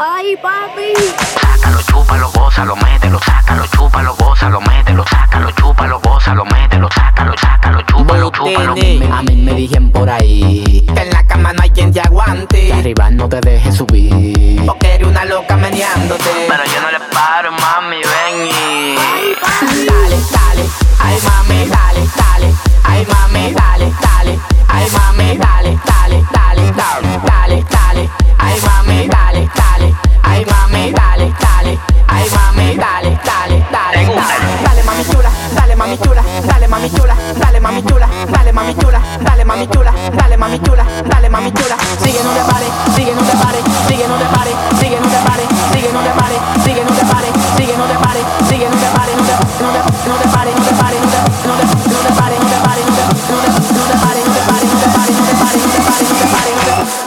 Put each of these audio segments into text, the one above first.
Ay, papi. Sácalo, chúpalo, gózalo, mételo. Sácalo, chúpalo, gózalo, mételo. Sácalo, chúpalo, gózalo, mételo. Sácalo, chúpalo, chúpalo. A mí me dijeron por ahí que en la cama no hay quien te aguante, que arriba no te dejes subir, porque eres una loca meneándote. Pero yo no le paro, mami, ven y... Dale, dale, ay mami, dale, dale, ay mami, dale, dale, ay mami, dale, dale, dale, dale, dale, dale, ay mami, dale, dale, ay mami, dale, dale, ay mami, dale, dale, dale, dale, dale mami chula, dale mami chula, dale mami chula, dale mami chula, dale mami chula, dale mami chula, dale mami chula, dale mami chula, sigue no te pare, sigue no te pare, sigue no te pare, sigue no te pare, sigue no te pare, sigue no te pare, sigue no te pare, sigue no te pare, no te pare, no te pare, no te pare, no te pare, no te pare, no te pare, no te pare, no te pare, no te pare, no te pare, no te pare, no te pare, no te pare, no te pare.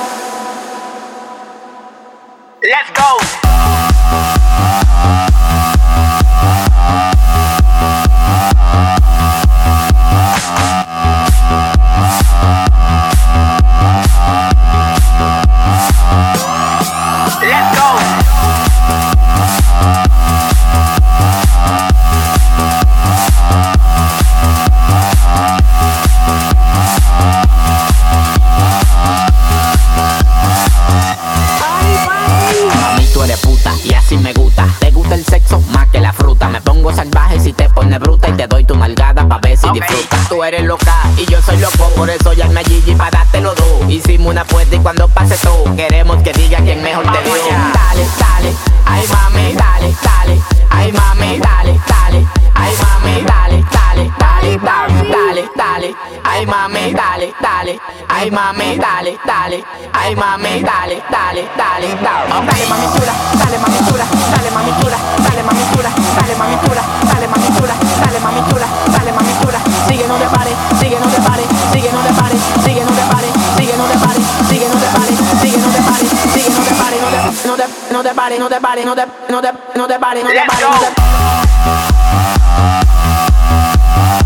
Let's go. Si me gusta, te gusta el sexo más que la fruta. Me pongo salvaje si te pones bruta y te doy tu nalgada pa' ver si disfrutas. Tú eres loca y yo soy loco, por eso llame a Gigi pa' dártelo dos. Hicimos una apuesta y cuando pase todo queremos que diga quién mejor te dio. Dale, dale, ay mami, dale, dale, ay mami, dale, dale, ay mami, dale, dale, dale, dale, dale, dale, ay mami, dale, dale, ay mami, dale, dale, ay mami, dale, dale, dale, dale, dale mami chula, dale mami chula, dale mami chula, dale mami chula, dale mami chula, dale mami chula, dale mami chula, dale mami chula, sigue no te pare, sigue no te pare, sigue no te pare, sigue no te pare, sigue no te pare, sigue no te pare, sigue no te pare, sigue no te pare, no te pare, no te pare, no te pare, no te pare, no te pare, no te pare, no te pare.